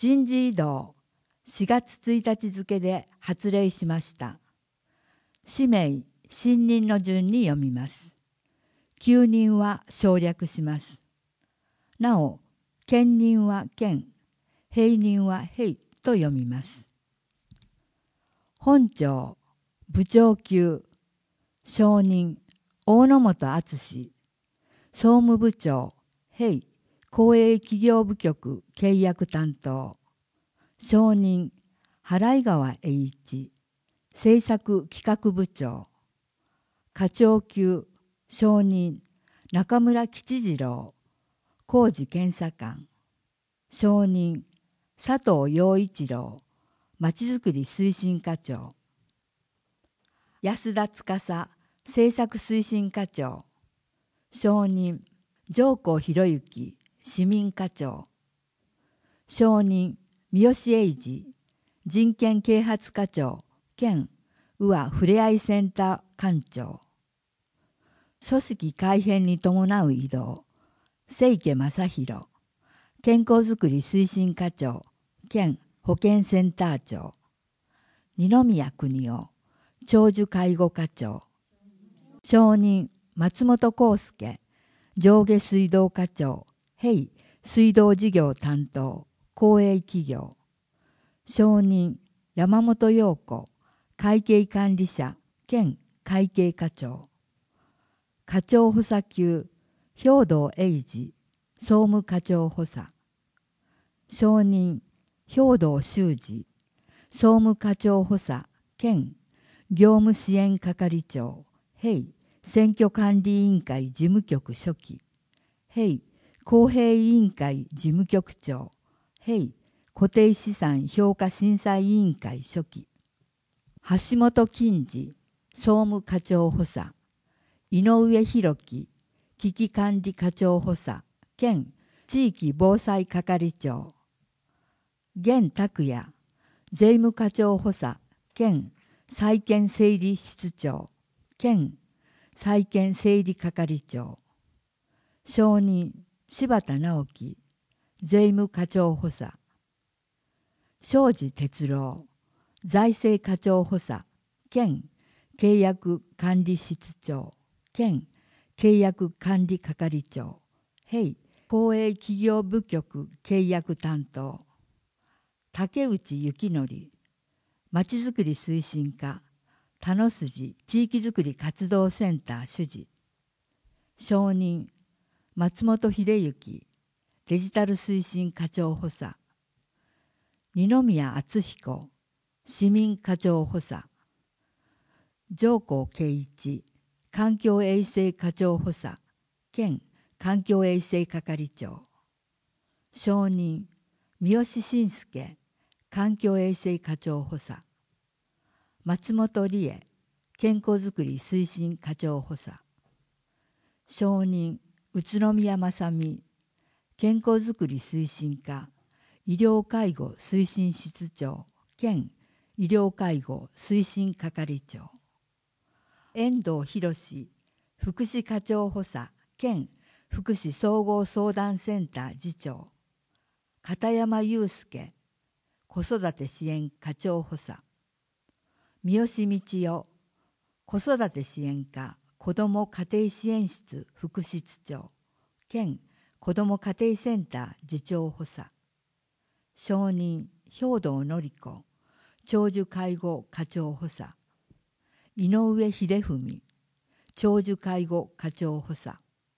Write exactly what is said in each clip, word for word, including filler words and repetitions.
人事異動しがつついたち付で発令しました。氏名、新任の順に読みます。旧任は省略します。なお、兼任は兼、併任は併と読みます。本庁、部長級、承認、大野本敦、総務部長、併、公営企業部局契約担当、承認、払川栄一、政策企画部長、課長級、承認、中村吉次郎、工事検査官、承認、佐藤陽一郎、まちづくり推進課長、安田司、政策推進課長、承認、上皇博之、市民課長、承認、三好英二、人権啓発課長兼宇和ふれあいセンター館長、組織改編に伴う異動、清家正弘、健康づくり推進課長兼保健センター長、二宮邦夫、長寿介護課長、承認、松本康介、上下水道課長、併水道事業担当、公営企業、承認、山本陽子、会計管理者兼会計課長、課長補佐級、兵藤英二、総務課長補佐、承認、兵藤修二、総務課長補佐兼業務支援係長、併選挙管理委員会事務局書記、併公平委員会事務局長、併固定資産評価審査委員会書記、橋本金次、総務課長補佐、井上弘樹、危機管理課長補佐兼地域防災係長、源拓也、税務課長補佐兼債権整理室長兼債権整理係長、承認、柴田直樹、税務課長補佐、庄司哲郎、財政課長補佐兼契約管理室長兼契約管理係長、併公営企業部局契約担当、竹内幸則、まちづくり推進課、田野筋地域づくり活動センター主事、承認、松本秀之、デジタル推進課長補佐、二宮敦彦、市民課長補佐、上皇圭一、環境衛生課長補佐兼環境衛生係長、承認、三好伸介、環境衛生課長補佐、松本理恵、健康づくり推進課長補佐、承認、宇都宮正美、健康づくり推進課、医療介護推進室長兼医療介護推進係長、遠藤博、福祉課長補佐兼福祉総合相談センター次長、片山祐介、子育て支援課長補佐、三好道夫、子育て支援課子ども家庭支援室副室長兼子ども家庭センター次長補佐、承認、兵藤典子、長寿介護課長補佐、井上秀文、長寿介護課長補佐、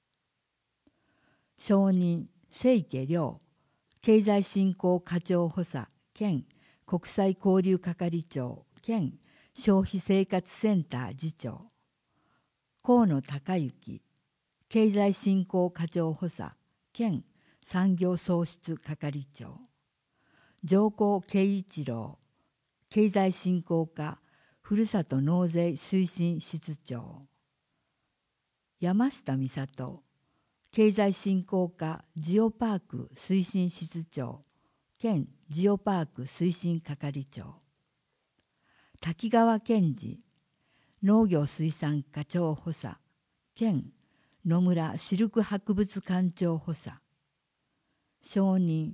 承認、清家亮、経済振興課長補佐兼国際交流係長兼消費生活センター次長、河野孝之、経済振興課長補佐兼産業創出係長、上皇圭一郎、経済振興課ふるさと納税推進室長、山下美里、経済振興課ジオパーク推進室長兼ジオパーク推進係長、滝川健二、農業水産課長補佐兼野村シルク博物館長補佐、承認、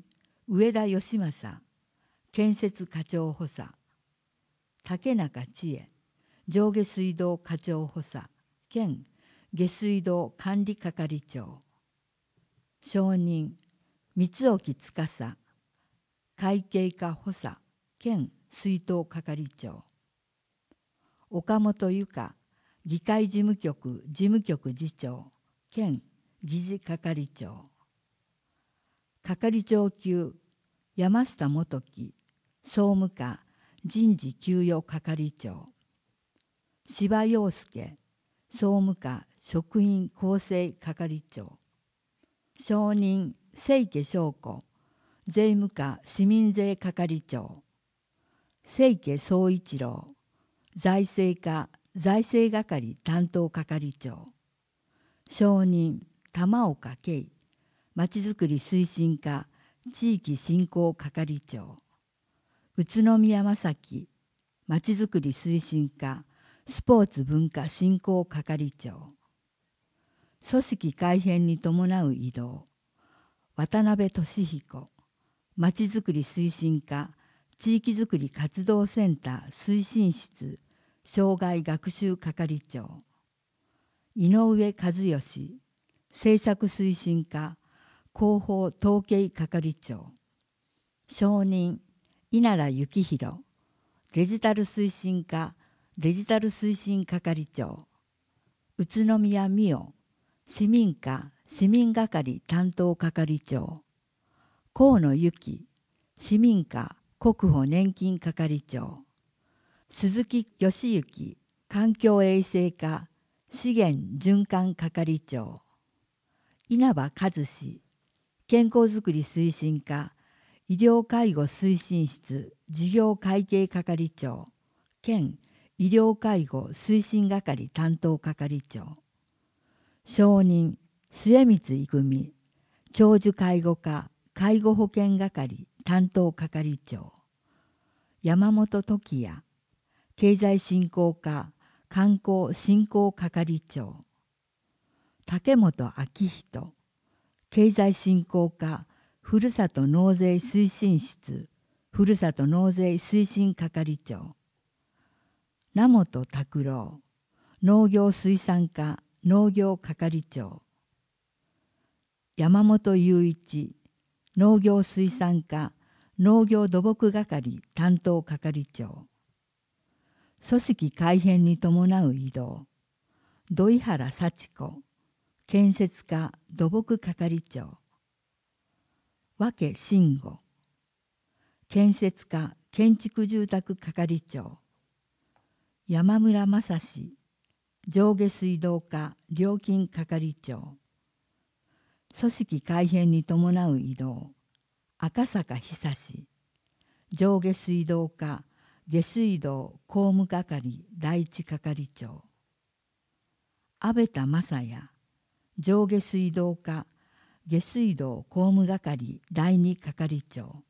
上田義正建設課長補佐、竹中千恵上下水道課長補佐兼下水道管理係長、証人三沖司会計課補佐兼水道係長、岡本由香議会事務局事務局次長兼議事係長、係長級山下元樹総務課人事給与係長、柴洋介総務課職員構成係長、証人清家翔子税務課市民税係長、清家総一郎財政課財政係担当係長、証人玉岡圭まちづくり推進課地域振興係長、宇都宮正樹まちづくり推進課スポーツ文化振興係長、組織改編に伴う異動、渡辺俊彦まちづくり推進課地域づくり活動センター推進室障害学習係長、井上和義政策推進課広報統計係長、証人稲良幸宏デジタル推進課デジタル推進係長、宇都宮美代市民課市民係担当係長、河野由紀市民課国保年金係長、鈴木義行環境衛生課資源循環係長、稲葉和志健康づくり推進課医療介護推進室事業会計係長兼医療介護推進係担当係長、証人末光郁長寿介護課介護保険係担当係長、山本時也経済振興課観光振興係長、竹本昭人経済振興課ふるさと納税推進室ふるさと納税推進係長、名本拓郎農業水産課農業係長、山本雄一農業水産課農業土木係担当係長、組織改編に伴う異動、土井原幸子建設課土木係長、和気慎吾建設課建築住宅係長、山村正史上下水道課料金係長、組織改編に伴う異動、赤坂久志上下水道課下水道工務係第一係長、阿部田正也上下水道課下水道工務係第二係長、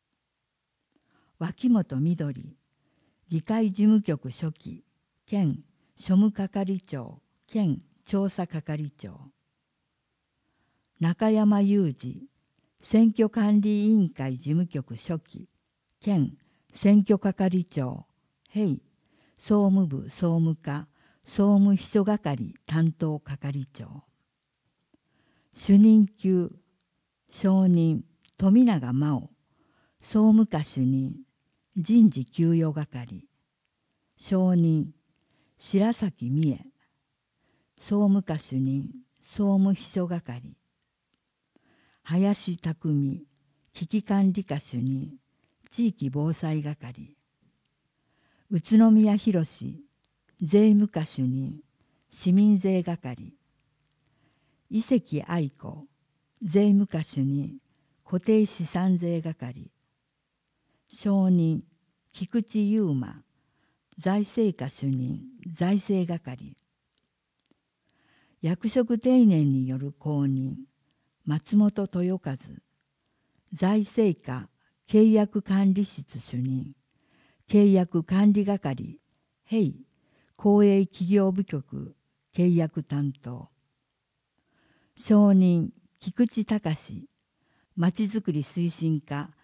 脇本みどり議会事務局書記兼庶務係長兼調査係長、中山雄二選挙管理委員会事務局書記兼選挙係長併総務部総務課総務秘書係担当係長、主任級証人富永真央総務課主任人事給与係、証人白崎美恵総務課主任総務秘書係、林匠危機管理課主任地域防災係、宇都宮博税務課主任市民税係、伊関愛子税務課主任固定資産税係、証人菊池雄馬財政課主任財政係、役職定年による後任松本豊和財政課契約管理室主任契約管理係併公営企業部局契約担当、証人菊池隆まちづくり推進課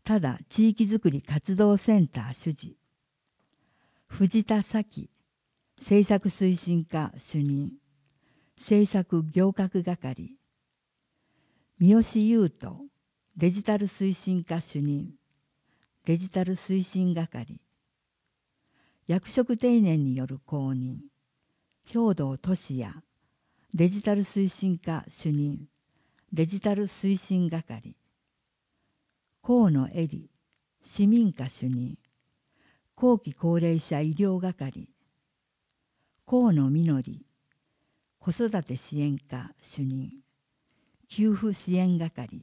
ただ地域づくり活動センター主事、藤田咲政策推進課主任、政策行革係、三好優斗デジタル推進課主任、デジタル推進係、役職定年による後任、兵藤俊也デジタル推進課主任、デジタル推進係、河野恵里市民課主任、後期高齢者医療係、河野みのり子育て支援課主任、給付支援係、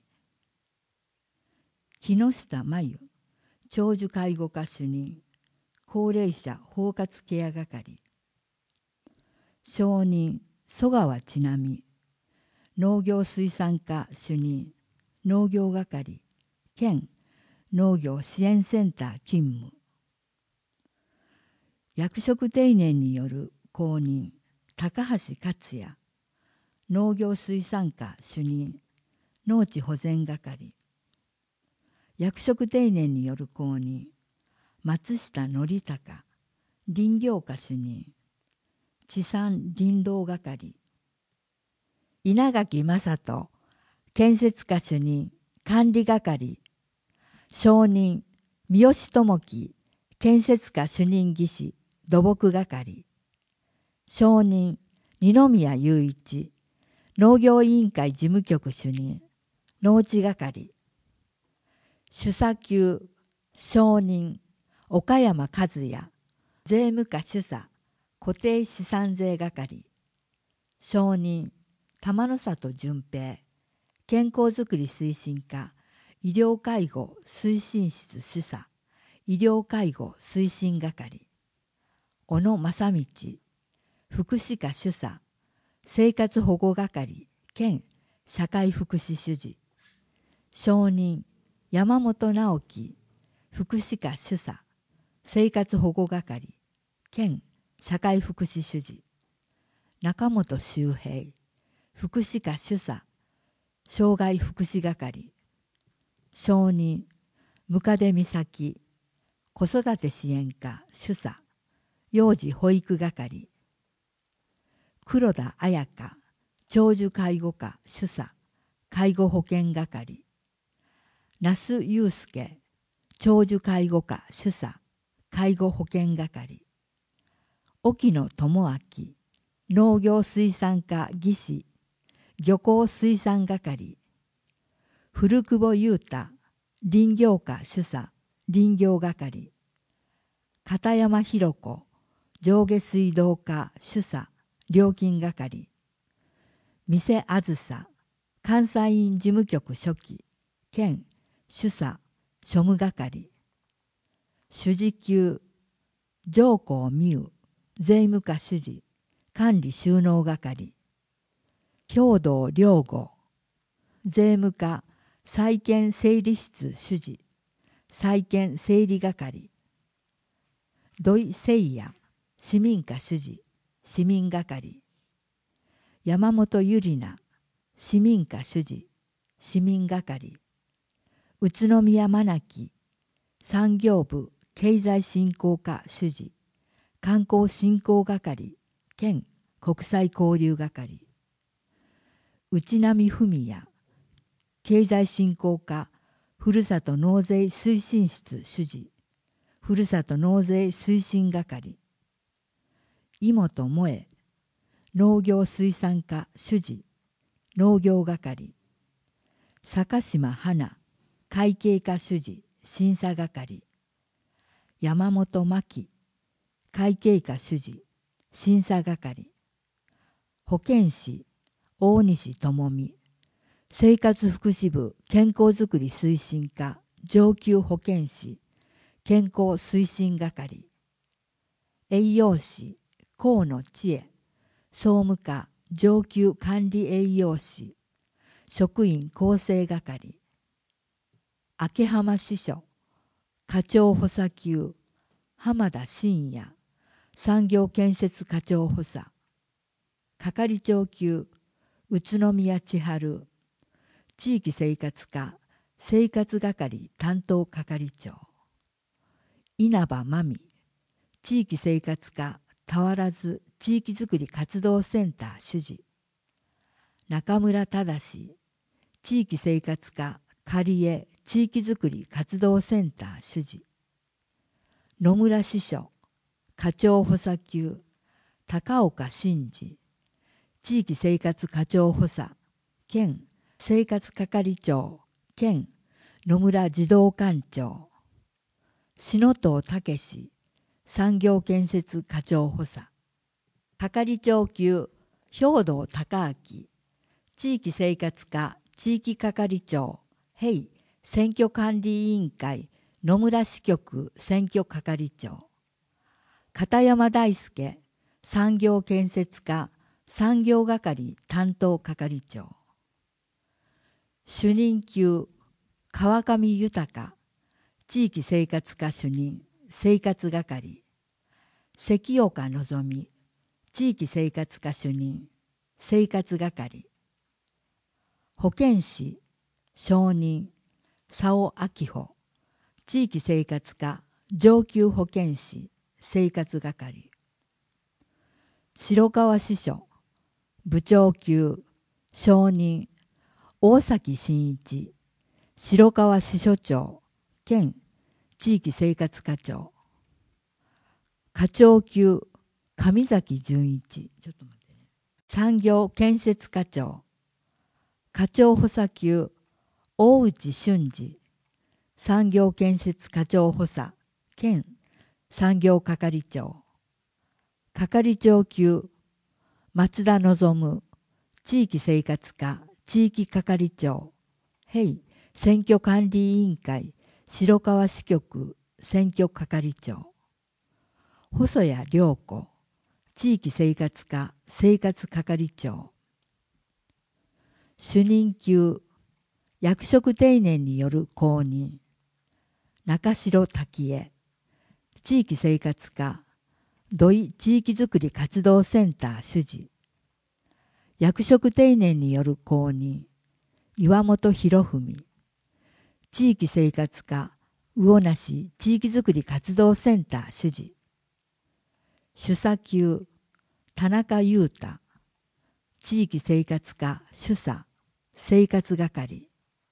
木下真由長寿介護課主任、高齢者包括ケア係、承認曽川千奈美農業水産課主任、農業係兼農業支援センター勤務、役職定年による後任、高橋克也農業水産課主任、農地保全係、役職定年による後任、松下則孝林業課主任、地産林道係、稲垣正人建設課主任、管理係、承認三好智樹建設課主任技師土木係、承認二宮雄一農業委員会事務局主任、農地係、主査級承認岡山和也税務課主査固定資産税係、承認玉の里純平健康づくり推進課医療介護推進室主査医療介護推進係、小野正道福祉課主査生活保護係兼社会福祉主事、承認山本直樹福祉課主査生活保護係兼社会福祉主事、中本周平福祉課主査障害福祉係、承認額出美咲子育て支援課主査幼児保育係、黒田彩香長寿介護課主査介護保険係、那須祐介長寿介護課主査介護保険係、沖野智明農業水産課技師漁港水産係、古久保裕太林業課主査林業係、片山弘子上下水道課主査料金係、店あずさ監査院事務局書記兼主査庶務係、主事級上皇美宇税務課主事管理収納係、兵藤良吾税務課債権整理室主事債権整理係、土井誠也市民課主事市民係、山本ゆりな市民課主事市民係、宇都宮真希産業部経済振興課主事観光振興係兼国際交流係、内波文也経済振興課ふるさと納税推進室主事ふるさと納税推進係、井本萌農業水産課主事農業係、坂島花会計課主事審査係、山本真希会計課主事審査係、保健師大西智美生活福祉部健康づくり推進課上級保健師健康推進係、栄養士河野千恵総務課上級管理栄養士職員構成係、秋浜支所課長補佐級浜田真也産業建設課長補佐、係長級宇都宮千春地域生活課生活係担当係長、稲葉真美地域生活課田原津地域づくり活動センター主事、中村忠地域生活課刈江地域づくり活動センター主事、野村支所課長補佐級高岡真二地域生活課長補佐兼生活係長兼野村児童館長、篠藤武史産業建設課長補佐、係長級兵藤孝明地域生活課地域係長並選挙管理委員会野村支局選挙係長、片山大輔産業建設課産業係担当係長、主任級川上豊地域生活課主任生活係、関岡のぞみ地域生活課主任生活係、保健師承認佐尾明穂地域生活課上級保健師生活係、白川支所部長級承認大崎真一白川支所長兼地域生活課長、課長級上崎純一ちょっと待ってね産業建設課長、課長補佐級大内俊二産業建設課長補佐兼産業係長、係長級松田望地域生活課地域係長並選挙管理委員会白川支局選挙係長、細谷良子地域生活課生活係長、主任級役職定年による公認中城滝江地域生活課土井地域づくり活動センター主事、役職定年による公認岩本博文地域生活課魚なし地域づくり活動センター主事、主査級田中裕太地域生活課主査生活係、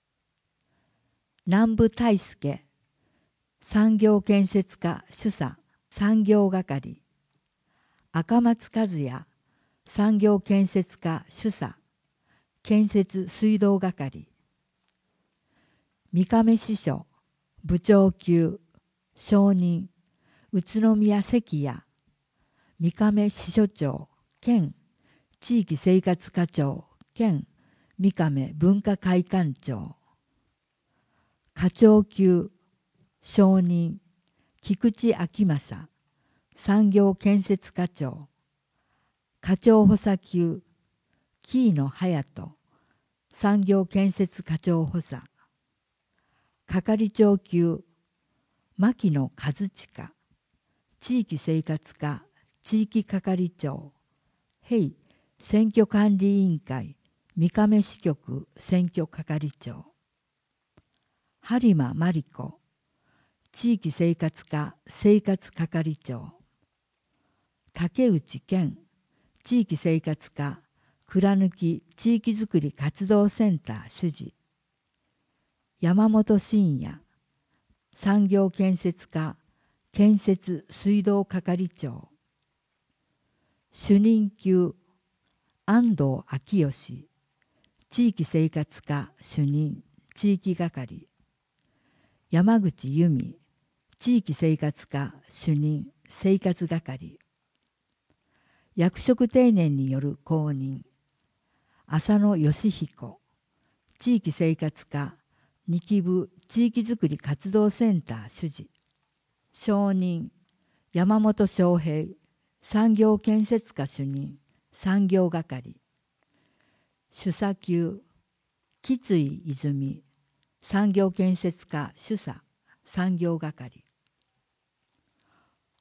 南部大輔産業建設課主査産業係、赤松和也産業建設課主査建設水道係、三亀支所部長級承認宇都宮関谷三亀支所長兼地域生活課長兼三亀文化会館長、課長級承認菊池昭正産業建設課長、課長補佐級木野隼人産業建設課長補佐、係長級牧野和親地域生活課地域係長並選挙管理委員会三亀支局選挙係長、播磨真理子地域生活課生活係長、竹内健地域生活課倉貫地域づくり活動センター主事、山本真也産業建設課建設水道係長、主任級安藤昭義地域生活課主任地域係、山口由美地域生活課主任生活係、役職定年による公認浅野義彦地域生活課二期部地域づくり活動センター主事、承認山本翔平産業建設課主任産業係、主査級木津井泉産業建設課主査産業係、